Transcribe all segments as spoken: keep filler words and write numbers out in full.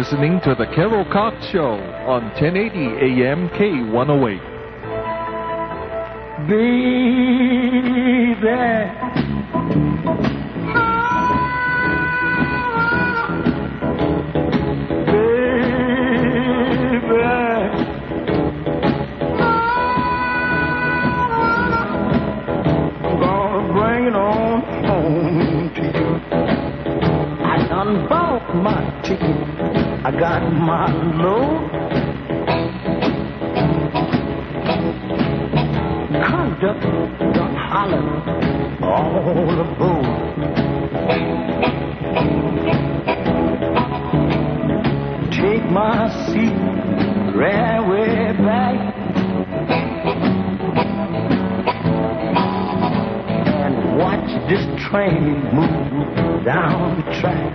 listening to The Carol Cox Show on ten eighty A M K one oh eight. Baby, my ticket, I got my load. Conductor done holler all aboard. Take my seat, railway back, and watch this train move down the track.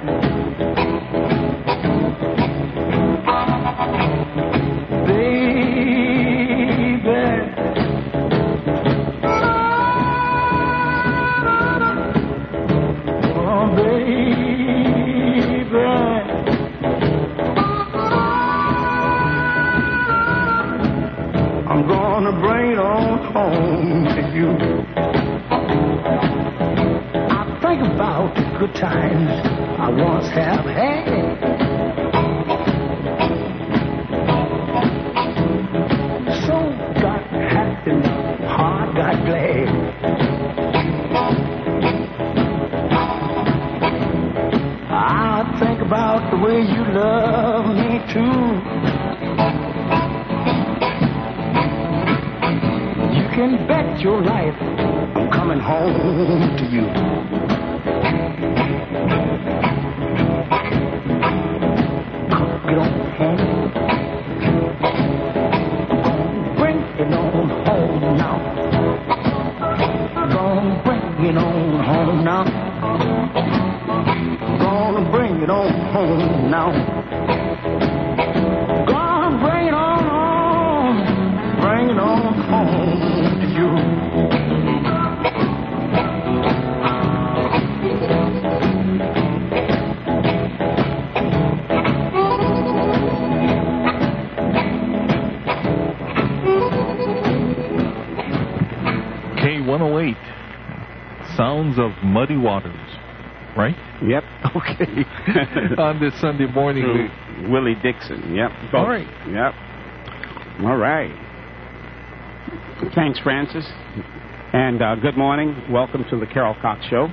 Good times I once have had. So got happy, heart got glad. I think about the way you love me too. You can bet your life I'm coming home to you. Get on home. Bring it on home now. Gonna bring it on home now. Gonna bring it on home now. Gonna bring it on home. Bring it on home to you. one oh eight, Sounds of Muddy Waters, right? Yep. Okay. On this Sunday morning. Through Willie Dixon, yep. Folks. All right. Yep. All right. Thanks, Francis. And uh, good morning. Welcome to the Carol Cox Show.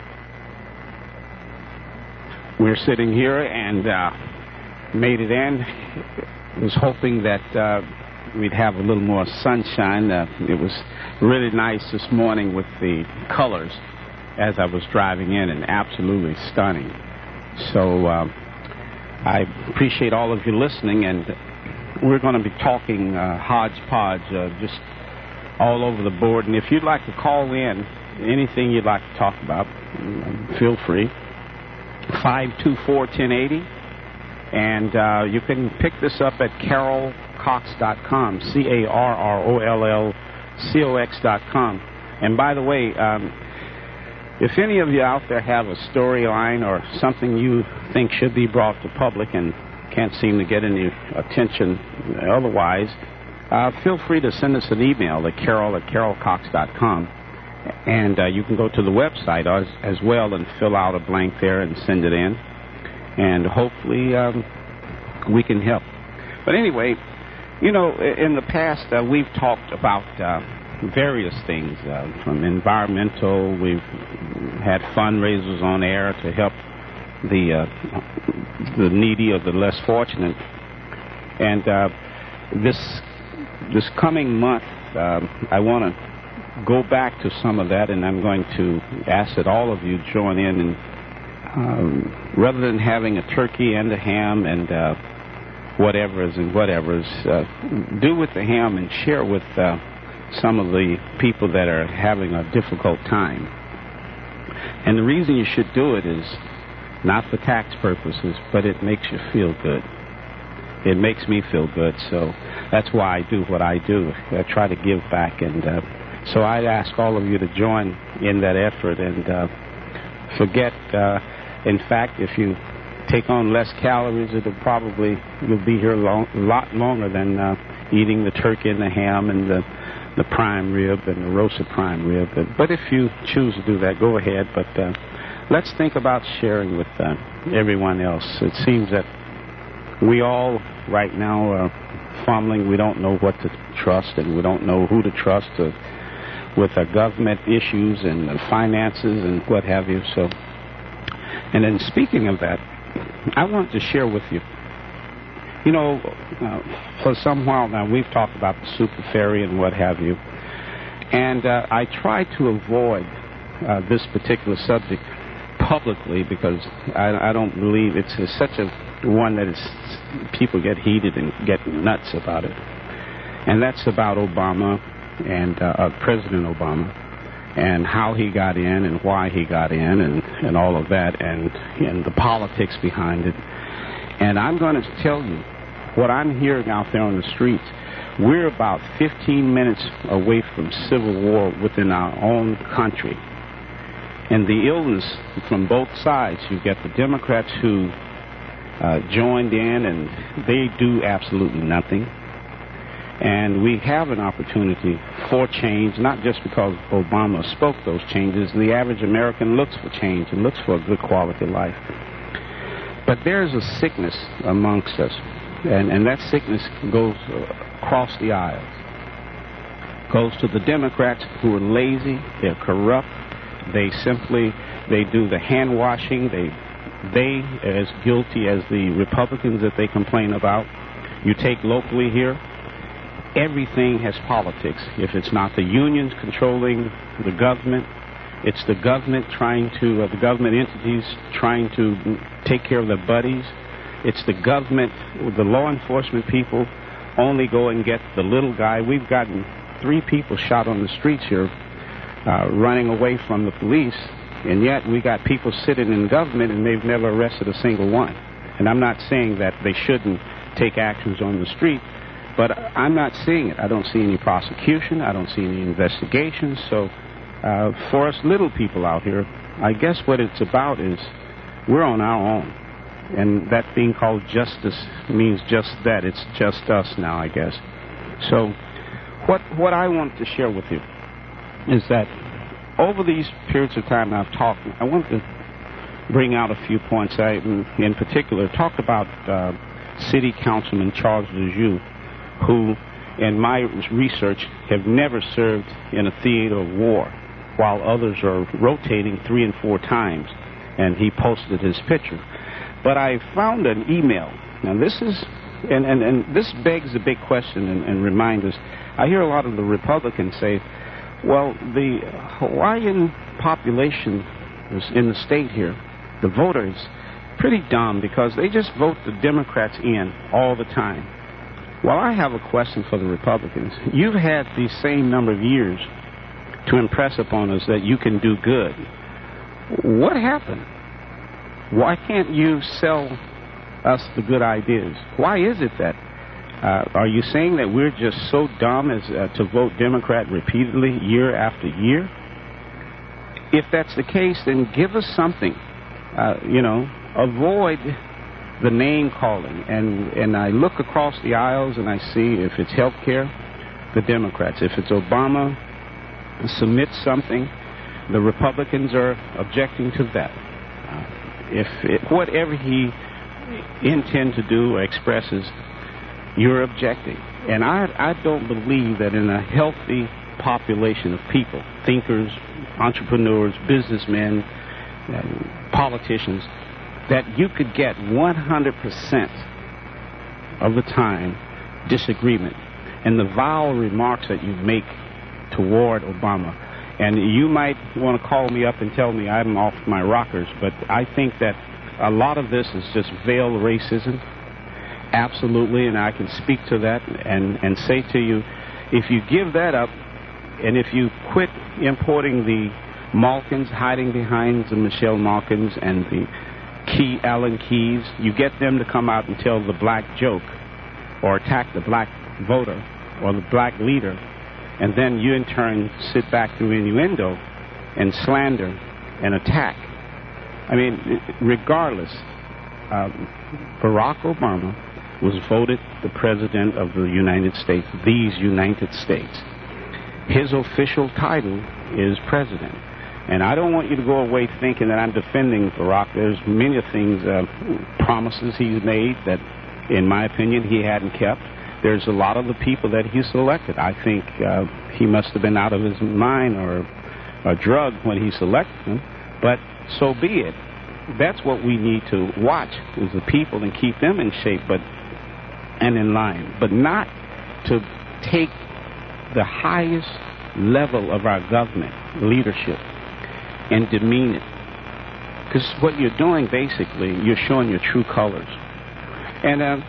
We're sitting here and uh, made it in. Was hoping that uh, we'd have a little more sunshine. Uh, it was really nice this morning with the colors as I was driving in, and absolutely stunning. So uh, I appreciate all of you listening, and we're going to be talking uh, hodgepodge, uh, just all over the board. And if you'd like to call in, anything you'd like to talk about, feel free. five two four, one oh eight oh. And uh, you can pick this up at carol cox dot com, C A R R O L L C O X dot com. And by the way, um, if any of you out there have a storyline or something you think should be brought to public and can't seem to get any attention otherwise, uh, feel free to send us an email at carol at carol cox dot com. And uh, you can go to the website as, as well and fill out a blank there and send it in. And hopefully um, we can help. But anyway, you know, in the past uh, we've talked about uh, various things, uh, from environmental. We've had fundraisers on air to help the uh, the needy or the less fortunate. And uh, this this coming month, uh, I want to go back to some of that, and I'm going to ask that all of you join in, and um, rather than having a turkey and a ham and uh, whatever's and whatever's, uh, do with the ham and share with uh, some of the people that are having a difficult time. And the reason you should do it is not for tax purposes, but it makes you feel good. It makes me feel good, so that's why I do what I do. I try to give back, and uh, so I'd ask all of you to join in that effort and uh, forget, uh, in fact, if you take on less calories. It'll probably, you'll be here a long, lot longer than uh, eating the turkey and the ham and the, the prime rib and the roasted prime rib. But, but if you choose to do that, go ahead. But uh, let's think about sharing with uh, everyone else. It seems that we all right now are fumbling. We don't know what to trust, and we don't know who to trust to, with the government issues and the finances and what have you. So, and then speaking of that, I want to share with you, you know, uh, for some while now we've talked about the super ferry and what have you, and uh, I try to avoid uh, this particular subject publicly because I, I don't believe it's, it's such a one that is, people get heated and get nuts about it, and that's about Obama and uh, uh, President Obama, and how he got in and why he got in and, and all of that, and, and the politics behind it. And I'm going to tell you what I'm hearing out there on the streets. We're about fifteen minutes away from civil war within our own country. And the illness from both sides, you get the Democrats who uh, joined in and they do absolutely nothing. And we have an opportunity for change, not just because Obama spoke those changes. The average American looks for change and looks for a good quality of life. But there's a sickness amongst us, and, and that sickness goes across the aisles. Goes to the Democrats who are lazy, they're corrupt, they simply, they do the hand washing, they, they are as guilty as the Republicans that they complain about. You take locally here, everything has politics. If it's not the unions controlling the government, it's the government trying to, uh, the government entities trying to take care of their buddies. It's the government, the law enforcement people only go and get the little guy. We've gotten three people shot on the streets here uh, running away from the police, and yet we got people sitting in government and they've never arrested a single one. And I'm not saying that they shouldn't take actions on the street, but I'm not seeing it. I don't see any prosecution. I don't see any investigations. So uh, for us little people out here, I guess what it's about is we're on our own. And that being called justice means just that. It's just us now, I guess. So what what I want to share with you is that over these periods of time I've talked, I want to bring out a few points. I, in particular, talked about uh, City Councilman Charles Lejeune, who, in my research, have never served in a theater of war, while others are rotating three and four times, and he posted his picture. But I found an email. Now this is, and, and, and this begs a big question and, and reminds us. I hear a lot of the Republicans say, well, the Hawaiian population is in the state here, the voters, pretty dumb because they just vote the Democrats in all the time. Well, I have a question for the Republicans. You've had the same number of years to impress upon us that you can do good. What happened? Why can't you sell us the good ideas? Why is it that? Uh, are you saying that we're just so dumb as uh, to vote Democrat repeatedly year after year? If that's the case, then give us something. Uh, you know, avoid the name calling. And, and I look across the aisles and I see if it's health care, the Democrats. If it's Obama, submit something, the Republicans are objecting to that. Uh, if it, whatever he intends to do or expresses, you're objecting. And I, I don't believe that in a healthy population of people, thinkers, entrepreneurs, businessmen, uh, politicians, that you could get one hundred percent of the time disagreement. And the vile remarks that you make toward Obama. And you might want to call me up and tell me I'm off my rockers, but I think that a lot of this is just veiled racism. Absolutely, and I can speak to that and, and say to you, if you give that up, and if you quit importing the Malkins, hiding behind the Michelle Malkins and the Key Allen Keys, you get them to come out and tell the black joke or attack the black voter or the black leader, and then you in turn sit back through innuendo and slander and attack. I mean, regardless, um, Barack Obama was voted the President of the United States, these United States. His official title is President. And I don't want you to go away thinking that I'm defending Barack. There's many things, uh, promises he's made that, in my opinion, he hadn't kept. There's a lot of the people that he selected. I think uh, he must have been out of his mind or, or drugged when he selected them. But so be it. That's what we need to watch, is the people, and keep them in shape but and in line. But not to take the highest level of our government leadership and demean it. Because what you're doing, basically, you're showing your true colors. And uh,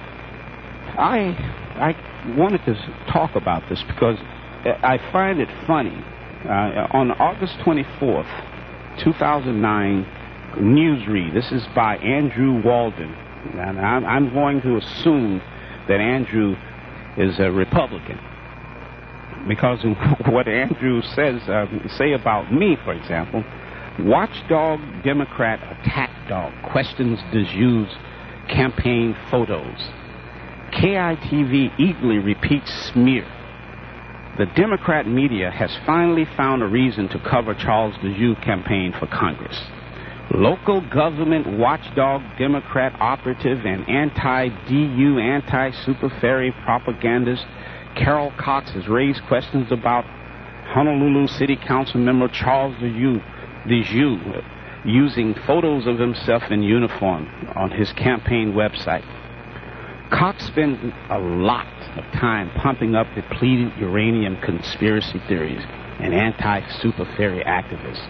I I wanted to talk about this because I find it funny. Uh, on August twenty-fourth, two thousand nine, Newsread, this is by Andrew Walden. And I'm, I'm going to assume that Andrew is a Republican, because what Andrew says, uh, say about me, for example, watchdog Democrat attack dog questions Deju's campaign photos. K I T V eagerly repeats smear. The Democrat media has finally found a reason to cover Charles Deju's campaign for Congress. Local government watchdog Democrat operative and anti-D U, anti-super-ferry propagandist Carol Cox has raised questions about Honolulu City Council member Charles Deju, Deju using photos of himself in uniform on his campaign website. Cox spends a lot of time pumping up depleted uranium conspiracy theories and anti-super-ferry activists.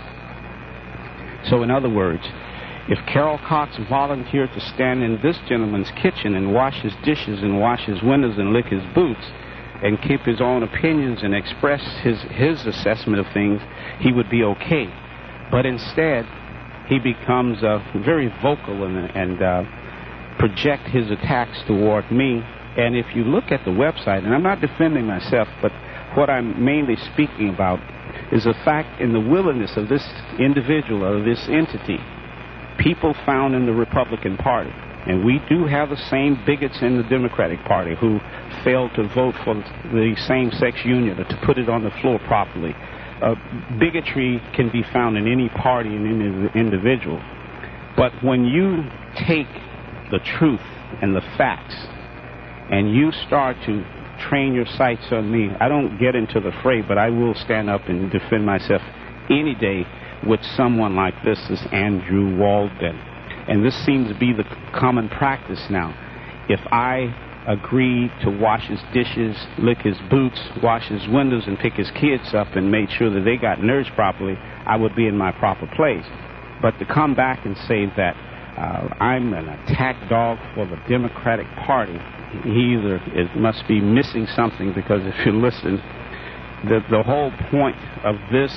So, in other words, if Carol Cox volunteered to stand in this gentleman's kitchen and wash his dishes and wash his windows and lick his boots and keep his own opinions and express his, his assessment of things, he would be okay. But instead, he becomes uh, very vocal and, and uh, project his attacks toward me. And if you look at the website, and I'm not defending myself, but what I'm mainly speaking about is the fact in the willingness of this individual or this entity, people found in the Republican Party. And we do have the same bigots in the Democratic Party who failed to vote for the same-sex union or to put it on the floor properly. Uh, bigotry can be found in any party and any individual. But when you take the truth and the facts and you start to train your sights on me, I don't get into the fray, but I will stand up and defend myself any day with someone like this, this Andrew Walden. And this seems to be the common practice now. If I agree to wash his dishes, lick his boots, wash his windows, and pick his kids up and made sure that they got nourished properly, I would be in my proper place. But to come back and say that uh, I'm an attack dog for the Democratic Party, he either it must be missing something, because if you listen, the, the whole point of this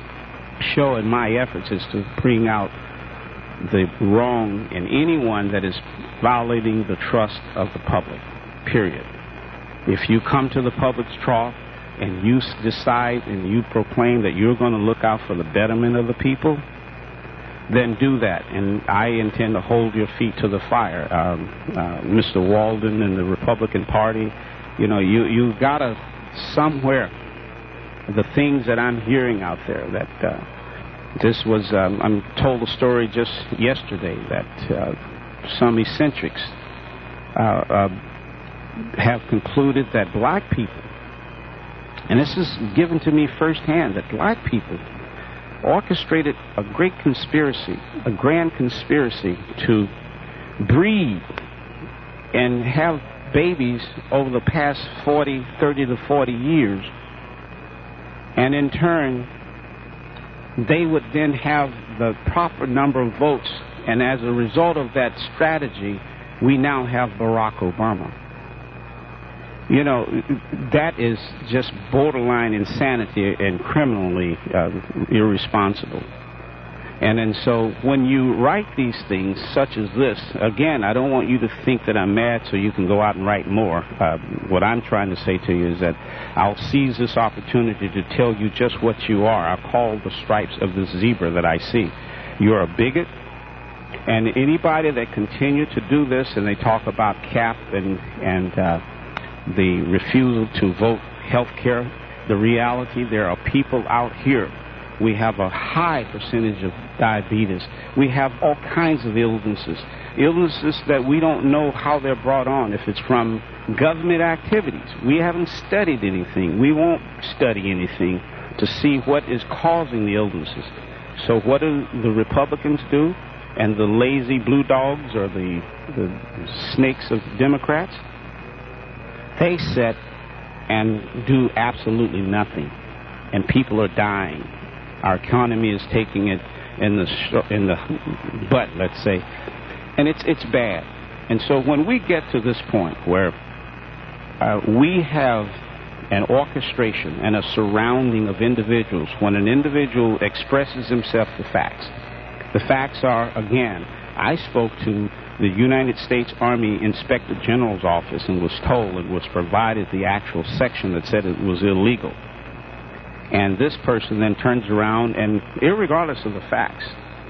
show and my efforts is to bring out the wrong in anyone that is violating the trust of the public, period. If you come to the public's trough and you decide and you proclaim that you're going to look out for the betterment of the people, then do that. And I intend to hold your feet to the fire. Um, uh, Mister Walden and the Republican Party, you know, you, you got to somewhere, the things that I'm hearing out there, that uh, this was, um, I'm told a story just yesterday that uh, some eccentrics uh, uh, have concluded that black people, and this is given to me firsthand, that black people orchestrated a great conspiracy, a grand conspiracy to breed and have babies over the past forty, thirty to forty years. And in turn, they would then have the proper number of votes. And as a result of that strategy, we now have Barack Obama. You know, that is just borderline insanity and criminally uh, irresponsible. And and so when you write these things such as this, again, I don't want you to think that I'm mad so you can go out and write more. Uh, what I'm trying to say to you is that I'll seize this opportunity to tell you just what you are. I call the stripes of this zebra that I see. You're a bigot. And anybody that continue to do this, and they talk about cap and, and uh, the refusal to vote health care, the reality, there are people out here. We have a high percentage of diabetes. We have all kinds of illnesses, illnesses that we don't know how they're brought on, if it's from government activities. We haven't studied anything. We won't study anything to see what is causing the illnesses. So what do the Republicans do, and the lazy blue dogs or the, the snakes of Democrats? They sit and do absolutely nothing, and people are dying. Our economy is taking it in the sh- in the butt, let's say, and it's it's bad. And so when we get to this point where uh, we have an orchestration and a surrounding of individuals, when an individual expresses himself to facts, the facts are, again, I spoke to the United States Army Inspector General's office and was told and was provided the actual section that said it was illegal. And this person then turns around and, irregardless of the facts,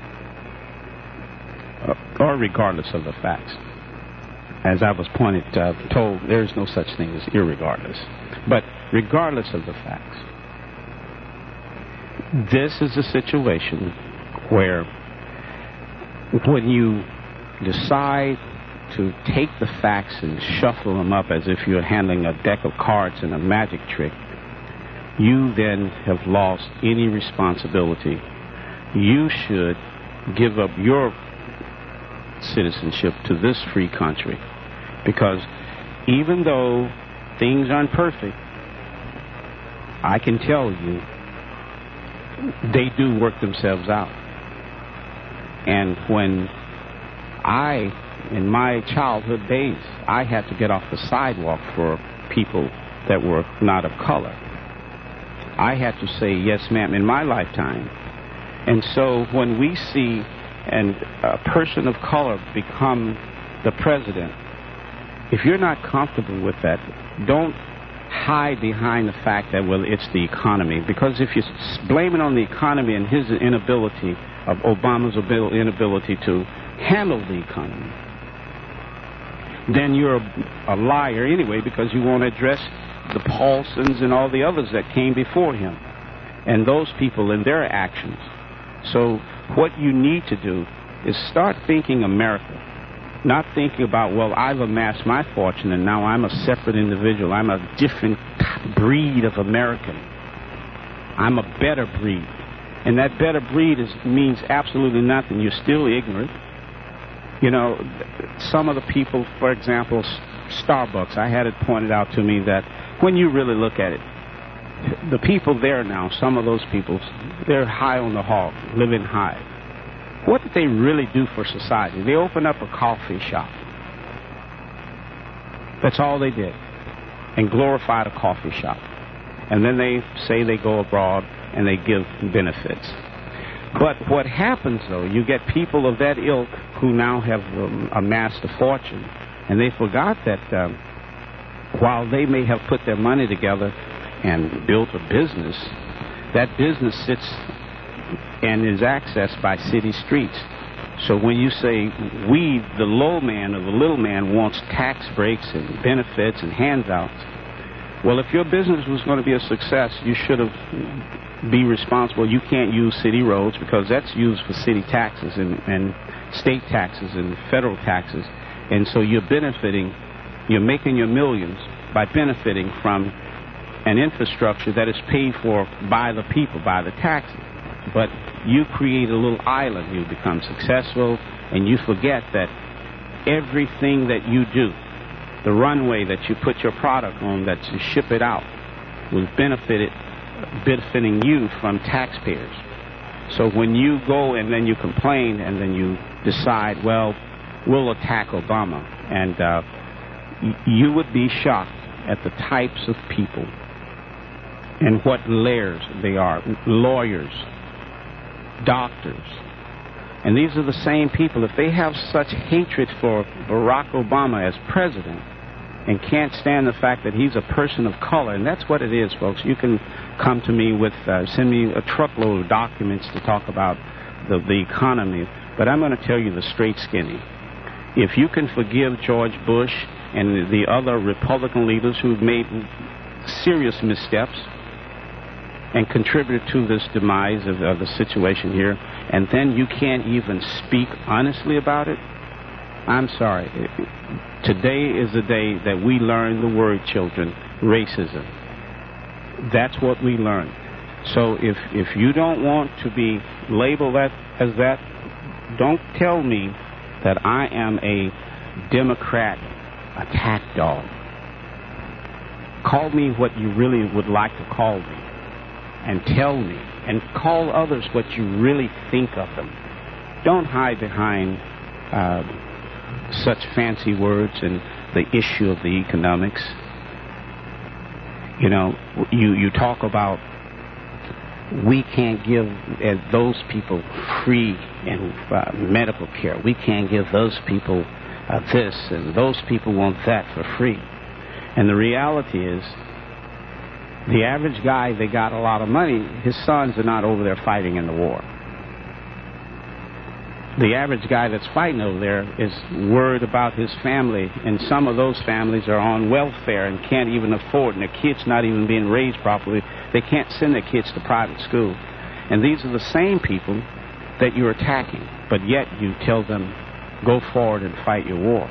uh, or regardless of the facts, as I was pointed, uh, told, there is no such thing as irregardless. But regardless of the facts, this is a situation where when you decide to take the facts and shuffle them up as if you're handling a deck of cards in a magic trick, you then have lost any responsibility. You should give up your citizenship to this free country, because even though things aren't perfect, I can tell you they do work themselves out. And when I, in my childhood days, I had to get off the sidewalk for people that were not of color, I had to say, yes, ma'am, in my lifetime. And so when we see an, a person of color become the president, if you're not comfortable with that, don't hide behind the fact that, well, it's the economy. Because if you blame it on the economy and his inability, of Obama's inability to handle the economy, then you're a, a liar anyway, because you won't address the Paulsons and all the others that came before him, and those people and their actions. So what you need to do is start thinking America, not thinking about, well, I've amassed my fortune and now I'm a separate individual. I'm a different breed of American. I'm a better breed. And that better breed is, means absolutely nothing. You're still ignorant. You know, some of the people, for example, Starbucks, I had it pointed out to me that when you really look at it, the people there now, some of those people, they're high on the hog, living high. What did they really do for society? They opened up a coffee shop. That's all they did. And glorified a coffee shop. And then they say they go abroad and they give benefits. But what happens, though, you get people of that ilk who now have um, amassed a fortune, and they forgot that um, while they may have put their money together and built a business, that business sits and is accessed by city streets. So when you say we, the low man or the little man, wants tax breaks and benefits and handouts, well, if your business was going to be a success, you should have be responsible. You can't use city roads because that's used for city taxes and, and state taxes and federal taxes. And so you're benefiting, you're making your millions by benefiting from an infrastructure that is paid for by the people, by the taxes. But you create a little island, you become successful, and you forget that everything that you do, the runway that you put your product on, that you ship it out, was benefited, benefiting you from taxpayers. So when you go and then you complain and then you decide, well, we'll attack Obama, and uh, y- you would be shocked at the types of people and what layers they are, lawyers, doctors. And these are the same people. If they have such hatred for Barack Obama as president and can't stand the fact that he's a person of color, and that's what it is, folks. You can come to me with, uh, send me a truckload of documents to talk about the, the economy. But I'm going to tell you the straight skinny. If you can forgive George Bush and the other Republican leaders who've made serious missteps and contributed to this demise of, of the situation here, and then you can't even speak honestly about it, I'm sorry. Today is the day that we learn the word, children, racism. That's what we learn. So if, if you don't want to be labeled that, as that, don't tell me that I am a Democrat attack dog. Call me what you really would like to call me, and tell me, and call others what you really think of them. Don't hide behind uh, such fancy words and the issue of the economics. You know, you, you talk about we can't give uh, those people free and uh, medical care. We can't give those people uh, this, and those people want that for free. And the reality is, the average guy that got a lot of money, his sons are not over there fighting in the war. The average guy that's fighting over there is worried about his family, and some of those families are on welfare and can't even afford, and their kids not even being raised properly. They can't send their kids to private school. And these are the same people that you're attacking, but yet you tell them, go forward and fight your war.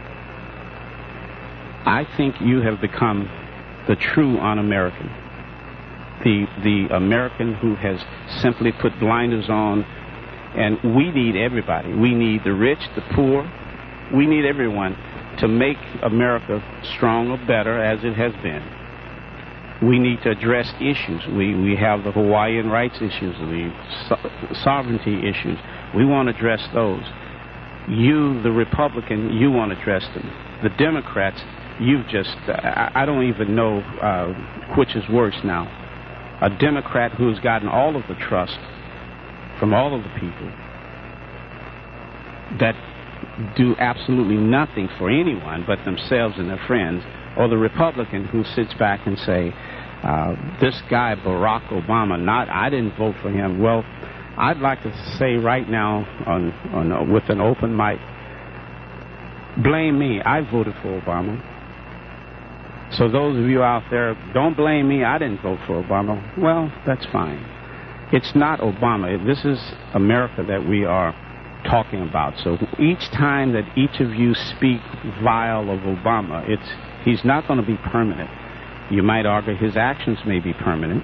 I think you have become the true un-American. The, the American who has simply put blinders on. And we need everybody. We need the rich, the poor. We need everyone to make America stronger, better, as it has been. We need to address issues. We, we have the Hawaiian rights issues, the so- sovereignty issues. We want to address those. You, the Republican, you want to address them. The Democrats, you've just, uh, I, I don't even know uh, which is worse now. A Democrat who's gotten all of the trust from all of the people that do absolutely nothing for anyone but themselves and their friends, or the Republican who sits back and say, uh, this guy Barack Obama, not I didn't vote for him. Well, I'd like to say right now on, on uh, with an open mic, blame me. I voted for Obama. So those of you out there, don't blame me. I didn't vote for Obama. Well, that's fine. It's not Obama. This is America that we are talking about. So each time that each of you speak vile of Obama, it's he's not going to be permanent. You might argue his actions may be permanent.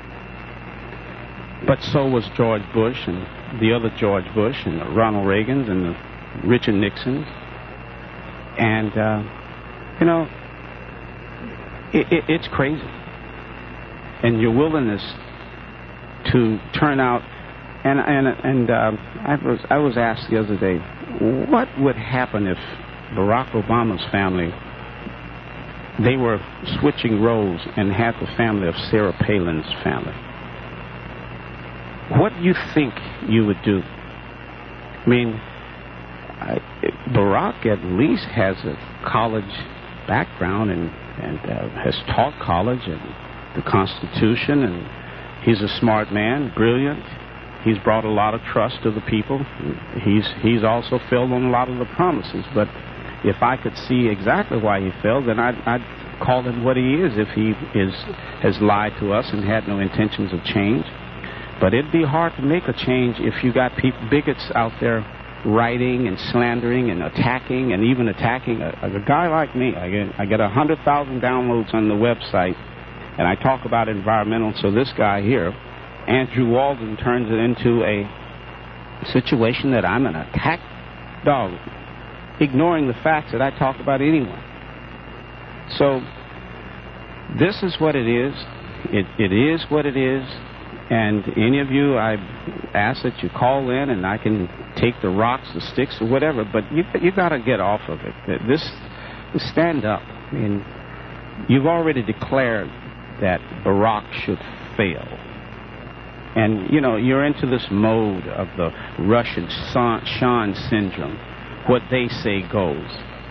But so was George Bush and the other George Bush and the Ronald Reagans and the Richard Nixons. And, uh, you know, it, it, it's crazy. And your willingness to turn out, and and and uh, I was I was asked the other day, what would happen if Barack Obama's family, they were switching roles and had the family of Sarah Palin's family? What do you think you would do? I mean, I, Barack at least has a college background and and uh, has taught college and the Constitution, and he's a smart man, brilliant. He's brought a lot of trust to the people. He's he's also failed on a lot of the promises. But if I could see exactly why he failed, then I'd, I'd call him what he is if he is has lied to us and had no intentions of change. But it'd be hard to make a change if you got people, bigots out there writing and slandering and attacking and even attacking a, a guy like me. I get I get one hundred thousand downloads on the website, and I talk about environmental. So this guy here, Andrew Walden, turns it into a situation that I'm an attack dog, ignoring the facts that I talk about anyway. So this is what it is. It it is what it is. And any of you, I ask that you call in, and I can take the rocks, the sticks, or whatever. But you you got to get off of it. This, stand up. I mean, you've already declared that Barack should fail. And, you know, you're into this mode of the Russian Sean syndrome. What they say goes.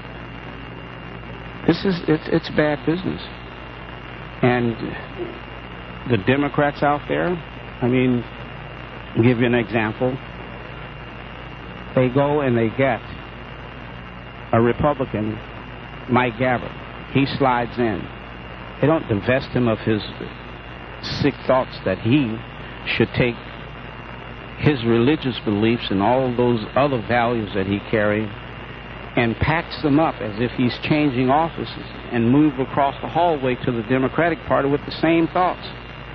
This is, it's, it's bad business. And the Democrats out there, I mean, I'll give you an example. they go and they get a Republican, Mike Gabbard. He slides in. They don't divest him of his sick thoughts that he should take his religious beliefs and all those other values that he carried and packs them up as if he's changing offices and move across the hallway to the Democratic Party with the same thoughts.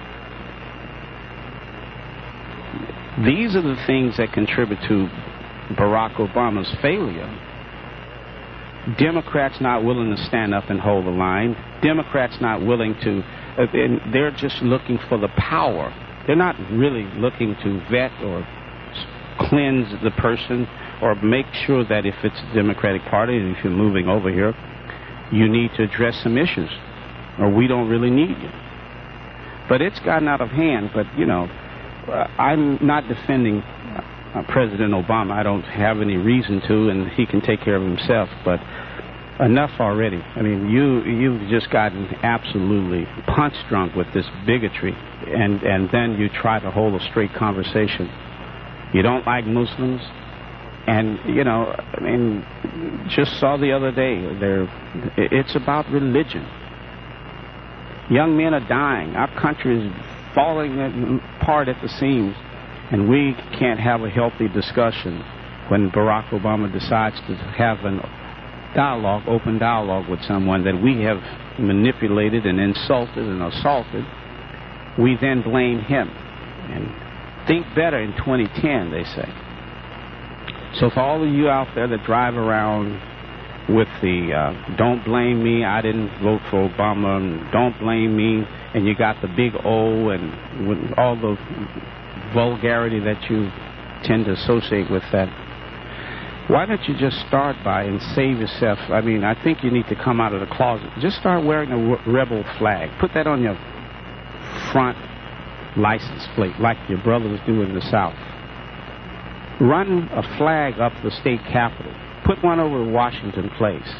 These are the things that contribute to Barack Obama's failure. Democrats not willing to stand up and hold the line. Democrats not willing to, uh, and they're just looking for the power. They're not really looking to vet or cleanse the person or make sure that if it's the Democratic Party and if you're moving over here, you need to address some issues or we don't really need you. But it's gotten out of hand. But, you know, uh, I'm not defending uh, President Obama. I don't have any reason to, and he can take care of himself. But enough already. I mean, you, you've just gotten absolutely punch-drunk with this bigotry, and, and then you try to hold a straight conversation. You don't like Muslims, and, you know, I mean, just saw the other day, they're, it's about religion. Young men are dying. Our country is falling apart at the seams, and we can't have a healthy discussion when Barack Obama decides to have an dialogue, open dialogue with someone that we have manipulated and insulted and assaulted. We then blame him. And think better in twenty ten, they say. So for all of you out there that drive around with the uh, don't blame me, I didn't vote for Obama, and don't blame me, and you got the big O and with all the vulgarity that you tend to associate with that, why don't you just start by and save yourself? I mean, I think you need to come out of the closet. Just start wearing a rebel flag. Put that on your front license plate like your brothers do in the South. Run a flag up the state capitol. Put one over Washington Place.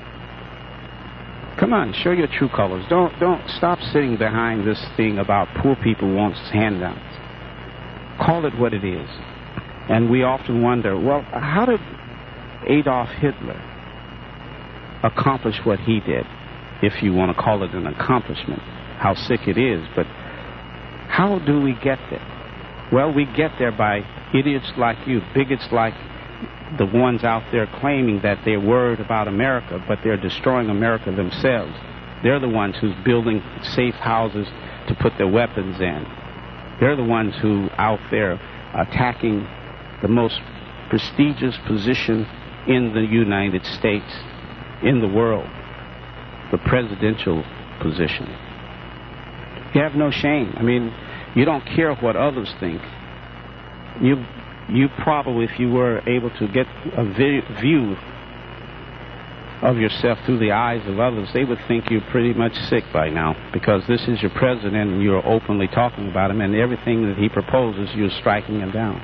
Come on, show your true colors. Don't don't stop sitting behind this thing about poor people wants handouts. Call it what it is. And we often wonder, well, how did Adolf Hitler accomplish what he did? If you want to call it an accomplishment, how sick it is. But how do we get there? Well, we get there by idiots like you, bigots like the ones out there claiming that they're worried about America, but they're destroying America themselves. They're the ones who's building safe houses to put their weapons in. They're the ones who out there attacking the most prestigious position in the United States, in the world, the presidential position. You have no shame. I mean, you don't care what others think. You you probably, if you were able to get a vi- view of yourself through the eyes of others, they would think you're pretty much sick by now, because this is your president and you're openly talking about him, and everything that he proposes, you're striking him down.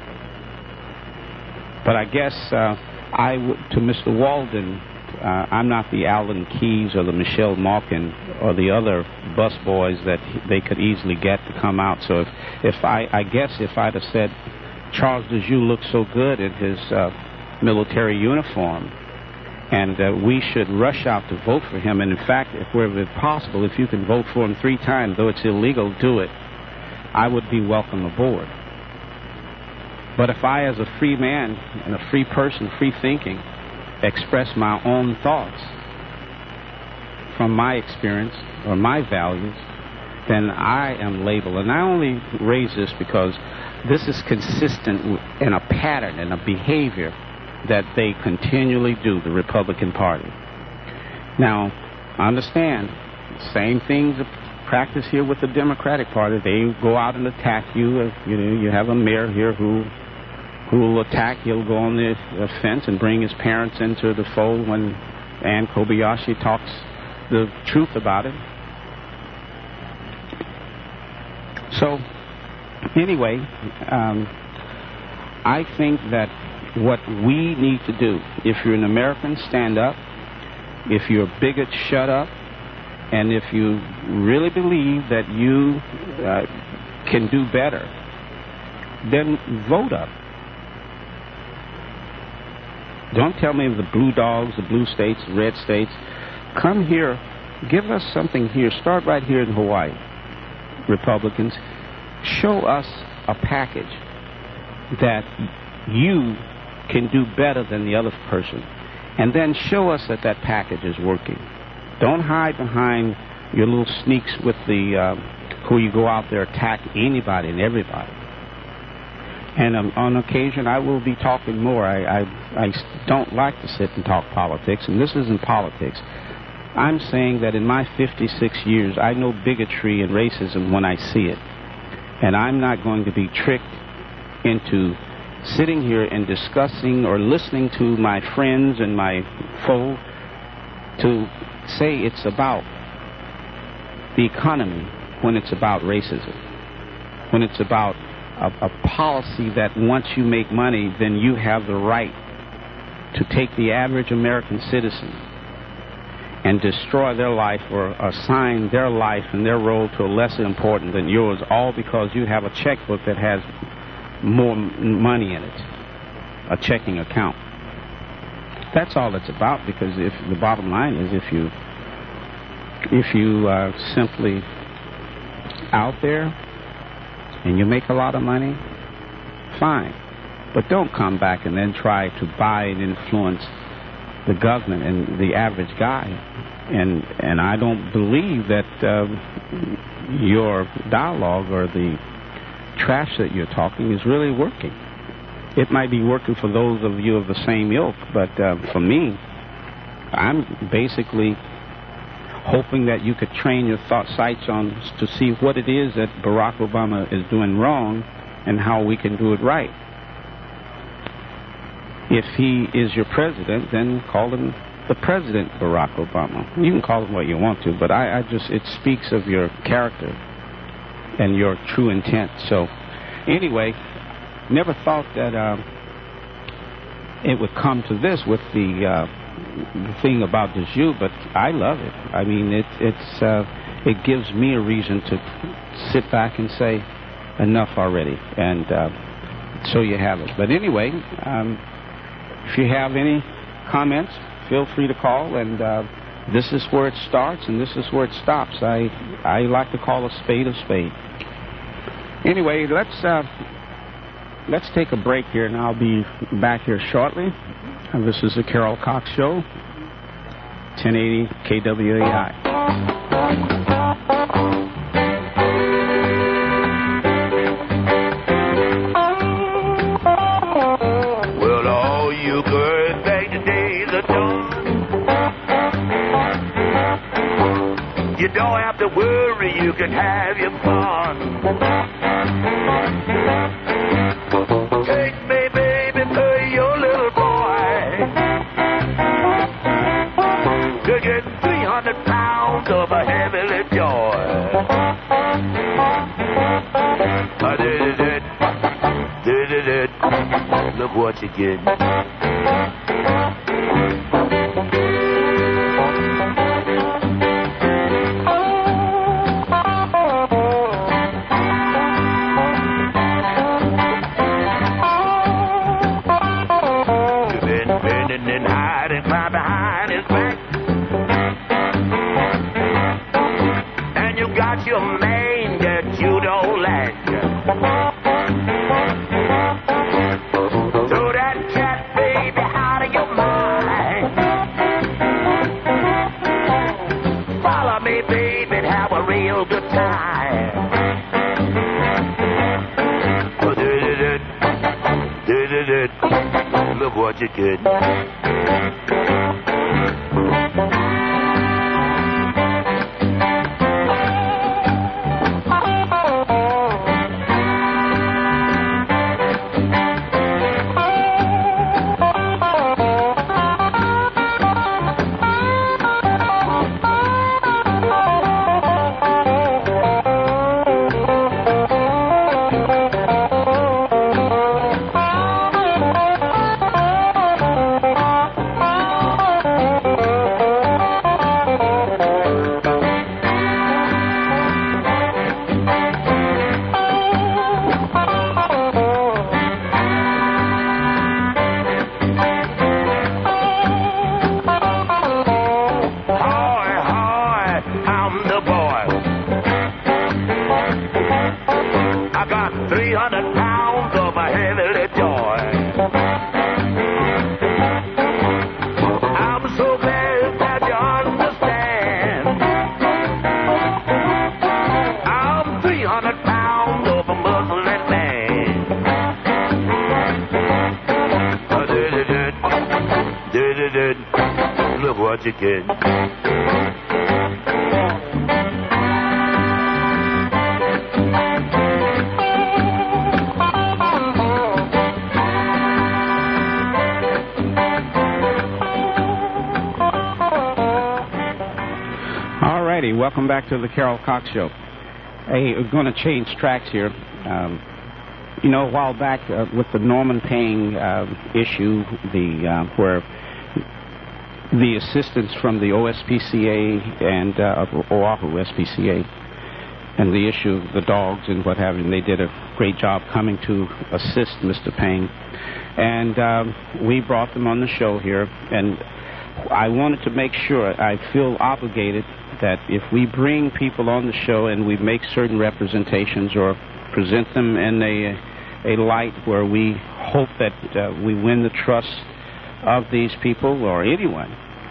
But I guess uh, I w- to Mister Walden, uh, I'm not the Alan Keyes or the Michelle Malkin or the other bus boys that they could easily get to come out. So if, if I, I guess if I'd have said, Charles Dejoux looks so good in his uh, military uniform, and uh, we should rush out to vote for him. And in fact, if wherever possible, if you can vote for him three times, though it's illegal, do it. I would be welcome aboard. But if I, as a free man and a free person, free thinking, express my own thoughts from my experience or my values, then I am labeled. And I only raise this because this is consistent in a pattern and a behavior that they continually do, the Republican Party. Now, understand, same things practice here with the Democratic Party. They go out and attack you. You know, you have a mayor here who who will attack. He'll go on the fence and bring his parents into the fold when Ann Kobayashi talks the truth about it. So, anyway, um, I think that what we need to do, if you're an American, stand up. If you're a bigot, shut up. And if you really believe that you uh, can do better, then vote up. Don't tell me the blue dogs, the blue states, the red states. Come here. Give us something here. Start right here in Hawaii, Republicans. Show us a package that you can do better than the other person. And then show us that that package is working. Don't hide behind your little sneaks with the, uh, who you go out there attack anybody and everybody. And um, on occasion, I will be talking more. I, I, I don't like to sit and talk politics, and this isn't politics. I'm saying that in my fifty-six years, I know bigotry and racism when I see it. And I'm not going to be tricked into sitting here and discussing or listening to my friends and my foe to say it's about the economy when it's about racism, when it's about a, a policy that once you make money, then you have the right to take the average American citizen and destroy their life or assign their life and their role to a lesser important than yours, all because you have a checkbook that has more m- money in it, a checking account. That's all it's about, because if the bottom line is if you if you are simply out there and you make a lot of money, fine. But don't come back and then try to buy and influence the government and the average guy. And and I don't believe that uh, your dialogue or the trash that you're talking is really working. It might be working for those of you of the same ilk, but uh, for me, I'm basically hoping that you could train your thought sights on to see what it is that Barack Obama is doing wrong and how we can do it right. If he is your president, then call him the President Barack Obama. You can call him what you want to, but I, I just, it speaks of your character and your true intent. So, anyway, never thought that uh, it would come to this with the, uh, the thing about the Jew, but I love it. I mean, it, it's, uh, it gives me a reason to sit back and say, enough already, and uh, so you have it. But anyway, um, if you have any comments, feel free to call, and uh, this is where it starts and this is where it stops. I I like to call a spade a spade. Anyway, let's uh, let's take a break here, and I'll be back here shortly. And this is the Carol Cox Show, ten eighty K W A I. You don't have to worry, you can have your fun. Take me, baby, to your little boy to get three hundred pounds of a heavenly joy. I did it, did it, did it. Look what you get. Your mane that you don't like. Throw that cat baby out of your mind. Follow me, baby, and have a real good time. Oh, did it, did it, did it. Look what you did. Look what you get. Alrighty, welcome back to the Carol Cox Show. Hey, we're going to change tracks here. Um, you know, a while back uh, with the Norman Payne uh, issue, the uh, where the assistance from the O S P C A and uh, Oahu S P C A and the issue of the dogs and what have you, they did a great job coming to assist Mister Payne. And um, we brought them on the show here, and I wanted to make sure, I feel obligated that if we bring people on the show and we make certain representations or present them in a, a light where we hope that uh, we win the trust of these people or anyone.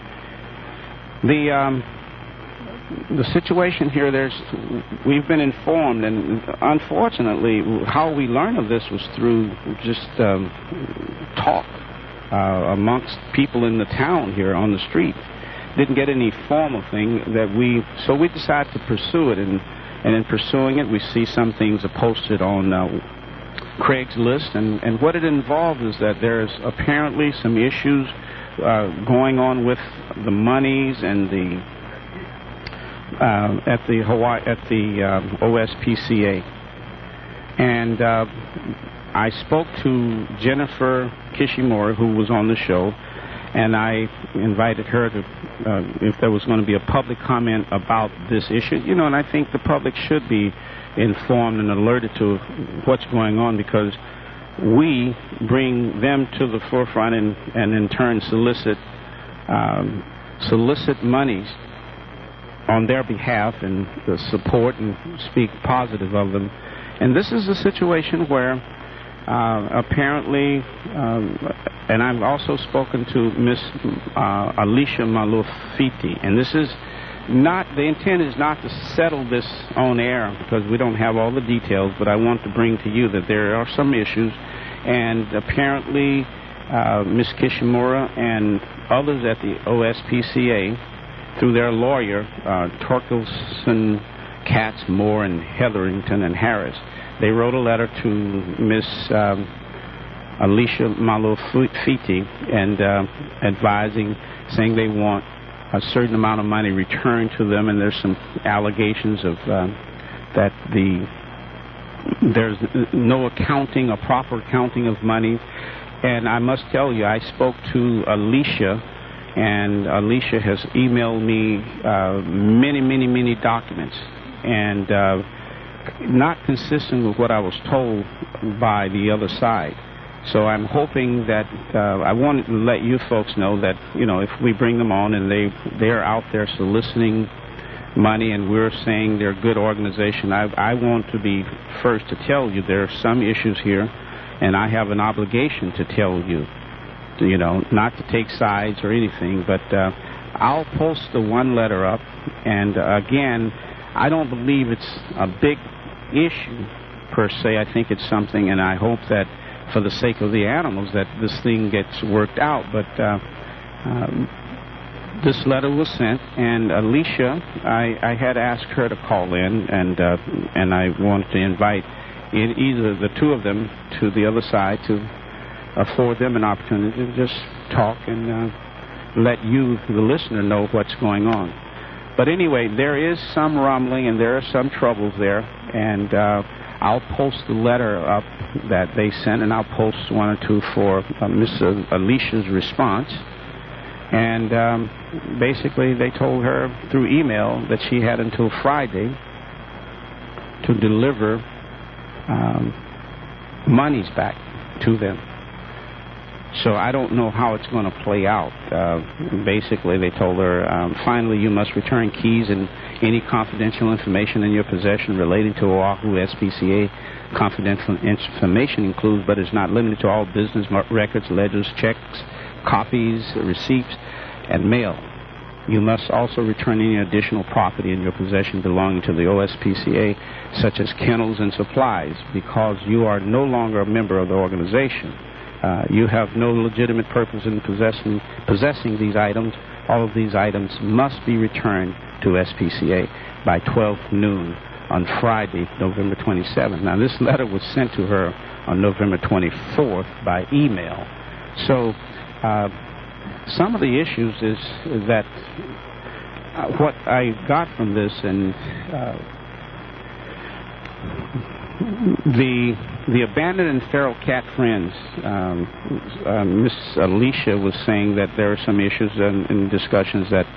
The um, the situation here, there's we've been informed, and unfortunately, how we learned of this was through just um, talk uh, amongst people in the town here on the street. Didn't get any formal thing that we, so we decided to pursue it, and and in pursuing it, we see some things are posted on uh, Craigslist, and, and what it involves is that there's apparently some issues uh, going on with the monies and the uh, at the Hawaii at the um, O S P C A, and uh, I spoke to Jennifer Kishimura, who was on the show, and I invited her to, uh, if there was going to be a public comment about this issue, you know, and I think the public should be informed and alerted to what's going on, because we bring them to the forefront and, and in turn solicit um, solicit monies on their behalf and the support and speak positive of them. And this is a situation where Uh, apparently, um, and I've also spoken to Miss uh, Alicia Malufiti, and this is not, the intent is not to settle this on air because we don't have all the details, but I want to bring to you that there are some issues, and apparently uh, Miss Kishimura and others at the O S P C A, through their lawyer, uh, Torkelson, Katz, Moore, and Hetherington and Harris, they wrote a letter to Miss um, Alicia Malufiti and uh, advising, saying they want a certain amount of money returned to them, and there's some allegations of uh, that the there's no accounting, a proper accounting of money. And I must tell you, I spoke to Alicia, and Alicia has emailed me uh, many, many, many documents, and uh, not consistent with what I was told by the other side. So I'm hoping that uh, I want to let you folks know that, you know, if we bring them on and they they're out there soliciting money and we're saying they're a good organization, I, I want to be first to tell you there are some issues here, and I have an obligation to tell you, to, you know, not to take sides or anything, but uh, I'll post the one letter up, and uh, again, I don't believe it's a big issue per se. I think it's something, and I hope that for the sake of the animals that this thing gets worked out. But uh, um, this letter was sent, and Alicia, I, I had asked her to call in, and uh, and I wanted to invite in either the two of them to the other side to afford them an opportunity to just talk and uh, let you, the listener, know what's going on. But anyway, there is some rumbling and there are some troubles there, and uh, I'll post the letter up that they sent, and I'll post one or two for uh, Miss Alicia's response. And um, basically, they told her through email that she had until Friday to deliver um, monies back to them. So I don't know how it's going to play out. Uh, basically, they told her, um, finally, you must return keys and any confidential information in your possession relating to Oahu S P C A. Confidential information includes, but is not limited to, all business records, ledgers, checks, copies, receipts, and mail. You must also return any additional property in your possession belonging to the O S P C A, such as kennels and supplies, because you are no longer a member of the organization. Uh, you have no legitimate purpose in possessing, possessing these items all of these items must be returned to S P C A by twelve noon on Friday, November twenty-seventh. Now, this letter was sent to her on November twenty-fourth by email. So, uh, some of the issues is, is that uh, what I got from this, and uh, the the abandoned and feral cat friends, um, uh, Miss Alicia was saying that there are some issues and, and discussions that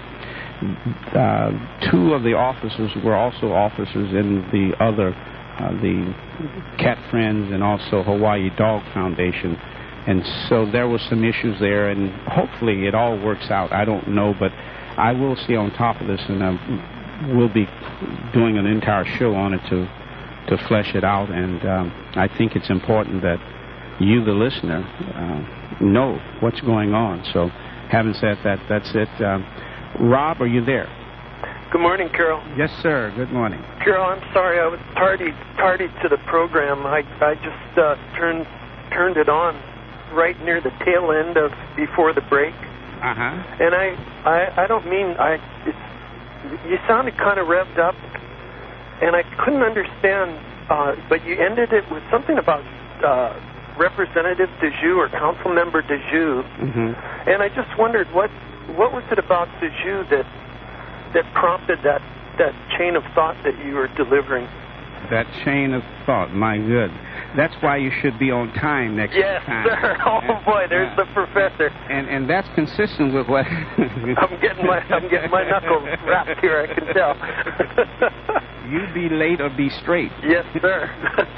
uh, two of the officers were also officers in the other, uh, the Cat Friends and also Hawaii Dog Foundation. And so there were some issues there, and hopefully it all works out. I don't know, but I will stay on top of this, and uh, we'll be doing an entire show on it to to flesh it out. And um, I think it's important that you, the listener, uh, know what's going on. So having said that, that's it. Um, Rob, are you there? Good morning, Carol. Yes, sir. Good morning. Carol, I'm sorry I was tardy tardy to the program. I I just uh, turned turned it on right near the tail end of before the break. Uh huh. And I, I I don't mean I. It's, you sounded kind of revved up, and I couldn't understand. Uh, but you ended it with something about uh, Representative Dejoux or Council Member Dejoux, mm-hmm. and I just wondered what what was it about Dejoux that that prompted that that chain of thought that you were delivering. That chain of thought, my good. That's why you should be on time next yes, time. Yes, sir. Oh and, boy, there's uh, the professor. And and that's consistent with what I'm getting my I'm getting my knuckles wrapped here. I can tell. You be late or be straight. Yes, sir.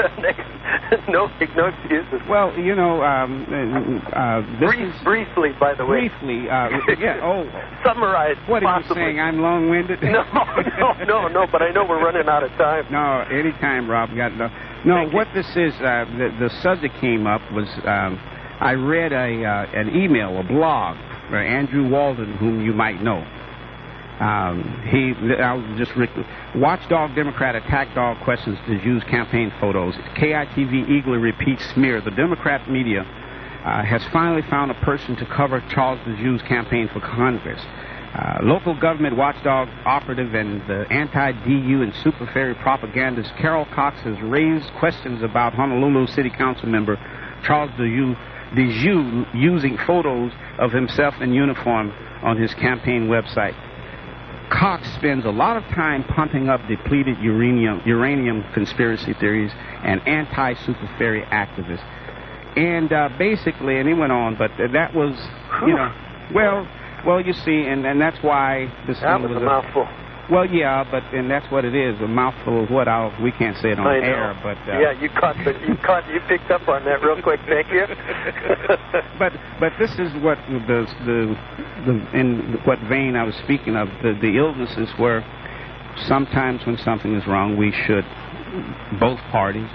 no, no excuses. Well, you know, um, uh, this Brief, is briefly, by the way. Briefly, uh, yeah. Oh, summarize. What are possibly. you saying? I'm long-winded. No, no, no, no. But I know we're running out of time. No, anytime, Rob. Got no. No, Thank what you. this is, uh, the, the subject came up was um, I read a uh, an email, a blog, for Andrew Walden, whom you might know. Um, he, I'll just re- Watchdog Democrat attack dog questions Dejoux's campaign photos. K I T V eagerly repeats smear. The Democrat media uh, has finally found a person to cover Charles Dejoux's campaign for Congress. Uh, local government watchdog operative and the anti-D U and super fairy propagandist Carol Cox has raised questions about Honolulu City Council member Charles Dejoux, Dejoux using photos of himself in uniform on his campaign website. Cox spends a lot of time punting up depleted uranium, uranium conspiracy theories and anti-super fairy activists. And uh, basically, and he went on, but that was, you know, well... Well, you see, and, and that's why this that thing was, was a mouthful. Well, yeah, but and that's what it is, a mouthful of what I'll, we can't say it on I know. air, but uh, yeah, you caught the, you caught you picked up on that real quick. Thank you. but but this is what the the the in what vein I was speaking of, the the illnesses where sometimes when something is wrong, we should both parties.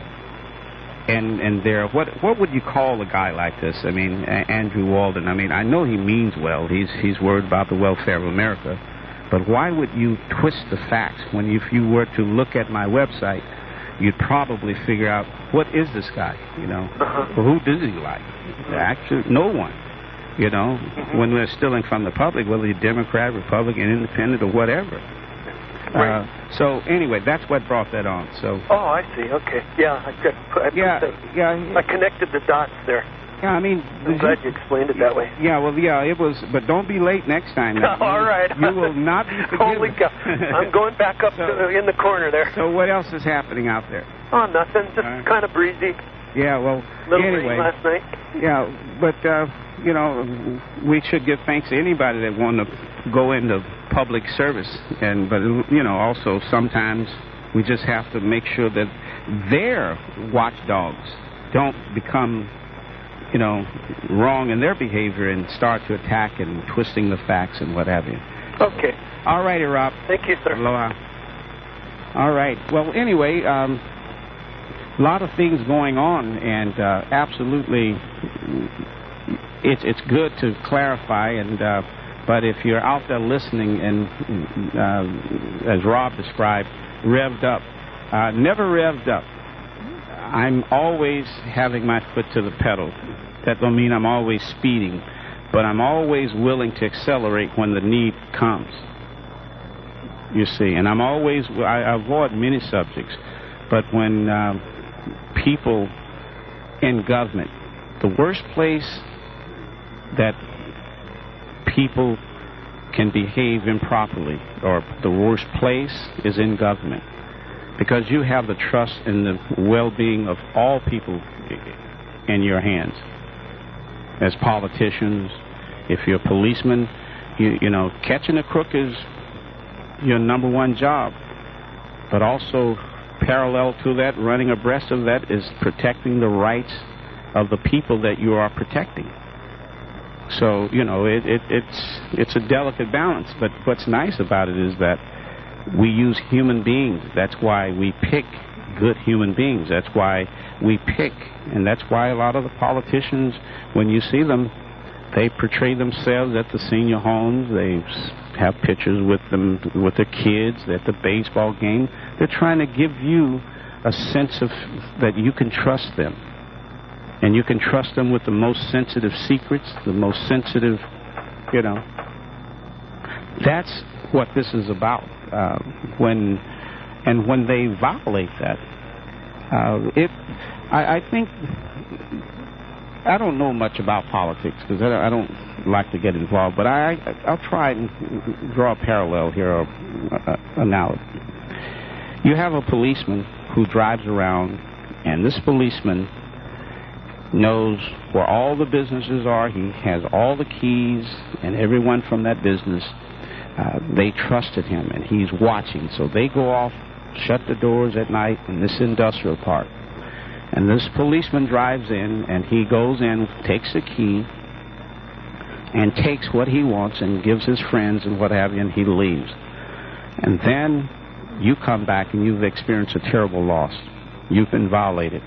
And and there, what what would you call a guy like this? I mean, a- Andrew Walden. I mean, I know he means well. He's he's worried about the welfare of America, but why would you twist the facts when if you were to look at my website, you'd probably figure out what is this guy? You know, uh-huh. who does he like? Actually, no one. You know, mm-hmm. when we're stealing from the public, whether you're Democrat, Republican, Independent, or whatever. Right. Uh, so anyway, that's what brought that on. So. Oh, I see. Okay. Yeah, I, I, I, yeah, yeah. I connected the dots there. Yeah, I mean. I'm glad you explained it that way. Yeah, well, yeah, it was. But don't be late next time. Now. All right. You will not be forgiven. Holy cow! I'm going back up so, to, in the corner there. So what else is happening out there? Oh, nothing. Just right. kind of breezy. Yeah, well. Little anyway. rain last night. Yeah, but uh, you know, we should give thanks to anybody that want to go into public service, and but you know, also sometimes we just have to make sure that their watchdogs don't become, you know, wrong in their behavior and start to attack and twisting the facts and what have you. Okay. All righty, Rob. Thank you, sir. Aloha. All right. Well, anyway, um, a lot of things going on, and uh, absolutely, it's it's good to clarify. And uh, but if you're out there listening, and uh, as Rob described, revved up, uh, never revved up. I'm always having my foot to the pedal. That don't mean I'm always speeding, but I'm always willing to accelerate when the need comes. You see, and I'm always, I avoid many subjects, but when uh, people in government, the worst place that people can behave improperly, or the worst place, is in government, because you have the trust in the well-being of all people in your hands. As politicians, if you're a policeman, you, you know, catching a crook is your number one job, but also parallel to that, running abreast of that, is protecting the rights of the people that you are protecting. So, you know, it, it, it's it's a delicate balance, but what's nice about it is that we use human beings. That's why we pick good human beings. That's why we pick, and that's why a lot of the politicians, when you see them, they portray themselves at the senior homes. They have pictures with them, with their kids at the baseball game. They're trying to give you a sense of that you can trust them. And you can trust them with the most sensitive secrets, the most sensitive, you know. That's what this is about. Uh, when and when they violate that, uh, it, I, I think, I don't know much about politics because I, I don't like to get involved, but I, I'll try and draw a parallel here, or uh, analogy. You have a policeman who drives around, and this policeman knows where all the businesses are. He has all the keys, and everyone from that business, uh, they trusted him, and he's watching. So they go off, shut the doors at night in this industrial park. And this policeman drives in, and he goes in, takes the key, and takes what he wants and gives his friends and what have you, and he leaves. And then you come back and you've experienced a terrible loss. You've been violated.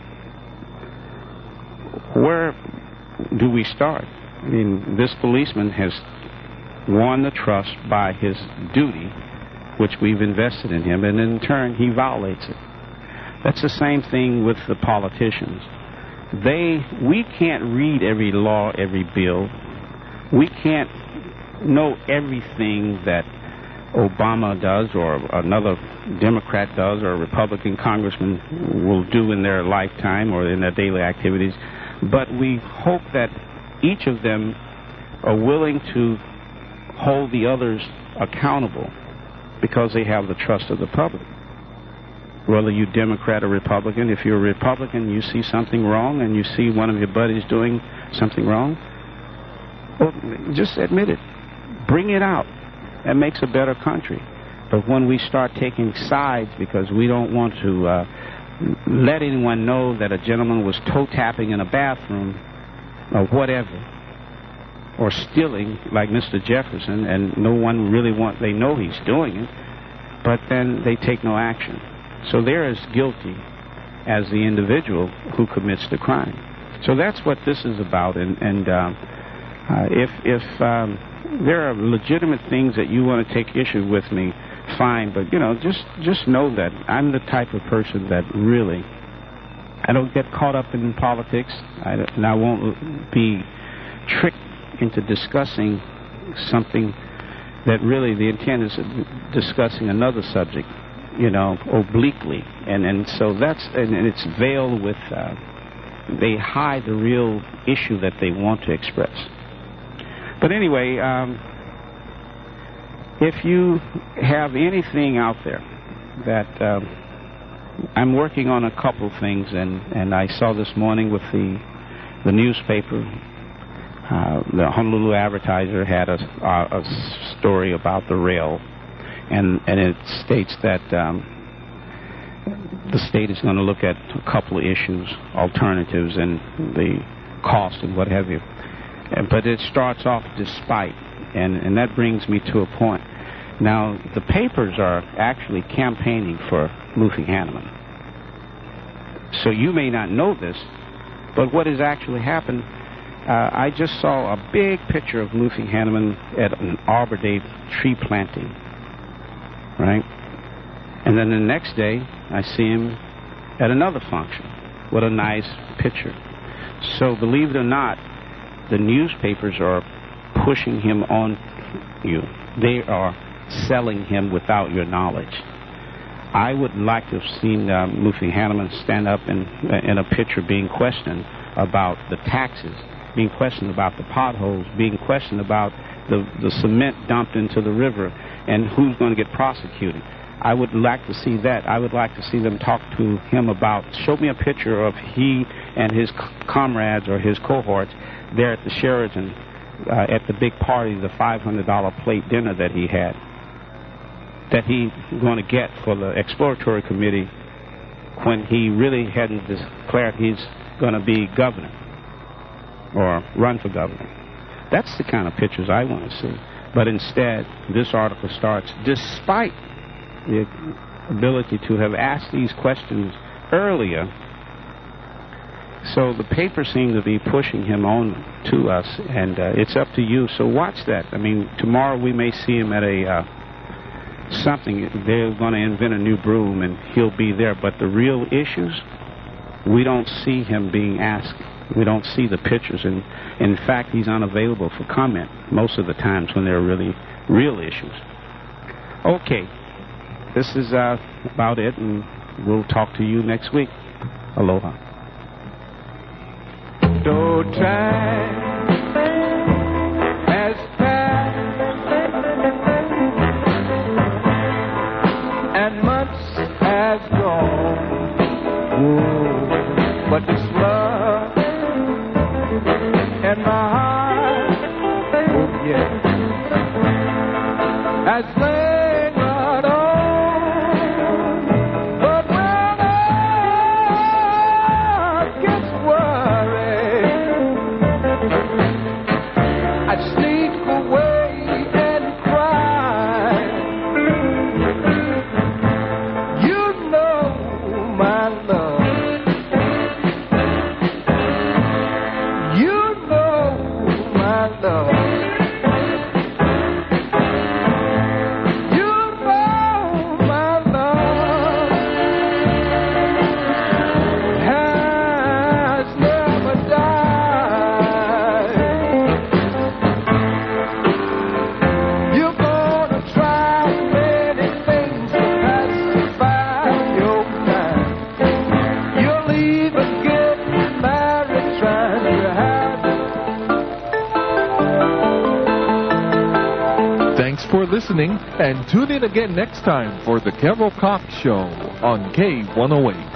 Where do we start? I mean, this policeman has won the trust by his duty, which we've invested in him, and in turn he violates it. That's the same thing with the politicians. They, we can't read every law, every bill. We can't know everything that Obama does, or another Democrat does, or a Republican congressman will do in their lifetime or in their daily activities. But we hope that each of them are willing to hold the others accountable because they have the trust of the public. Whether you Democrat or Republican, if you're a Republican, you see something wrong and you see one of your buddies doing something wrong, well, just admit it. Bring it out. That makes a better country. But when we start taking sides because we don't want to uh, let anyone know that a gentleman was toe-tapping in a bathroom or whatever, or stealing like Mister Jefferson, and no one really want, they know he's doing it, but then they take no action. So they're as guilty as the individual who commits the crime. So that's what this is about. And, and uh, uh, if, if um, there are legitimate things that you want to take issue with me, fine. But, you know, just, just know that I'm the type of person that really, I don't get caught up in politics. I, and I won't be tricked into discussing something that really the intent is discussing another subject, you know, obliquely. And, and so that's, and, and it's veiled with, uh, they hide the real issue that they want to express. But anyway, um, if you have anything out there that, um, I'm working on a couple things, and, and I saw this morning with the, the newspaper, uh, the Honolulu Advertiser had a, a, a story about the rail, and, and it states that um, the state is going to look at a couple of issues, alternatives, and the cost and what have you. And, but it starts off despite, and, and that brings me to a point. Now, the papers are actually campaigning for Luffy Hanneman. So you may not know this, but what has actually happened, uh, I just saw a big picture of Luffy Hanneman at an Arbor Day tree planting, right? And then the next day, I see him at another function. What a nice picture. So believe it or not, the newspapers are pushing him on you. They are selling him without your knowledge. I would like to have seen uh, Mufi Hanneman stand up in, in a picture being questioned about the taxes, being questioned about the potholes, being questioned about the, the cement dumped into the river, and who's going to get prosecuted. I would like to see that. I would like to see them talk to him about, show me a picture of he and his comrades or his cohorts there at the Sheraton uh, at the big party, the five hundred dollar plate dinner that he had, that he's going to get for the exploratory committee when he really hadn't declared he's going to be governor or run for governor. That's the kind of pictures I want to see. But instead, this article starts, despite the ability to have asked these questions earlier. So the paper seems to be pushing him on to us, and uh, it's up to you. So watch that. I mean, tomorrow we may see him at a uh, something. They're going to invent a new broom, and he'll be there. But the real issues, we don't see him being asked. We don't see the pictures, and in fact, he's unavailable for comment most of the times when there are really real issues. Okay, this is uh, about it, and we'll talk to you next week. Aloha. No time has passed, and much has gone. Whoa, but this love and my heart, oh yeah, has lain right on. But when I get worried, I sneak away and cry. You know my love. For listening, and tune in again next time for the Carol Cox Show on K one oh eight.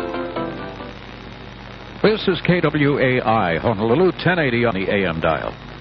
This is K W A I, Honolulu, ten eighty on the A M dial.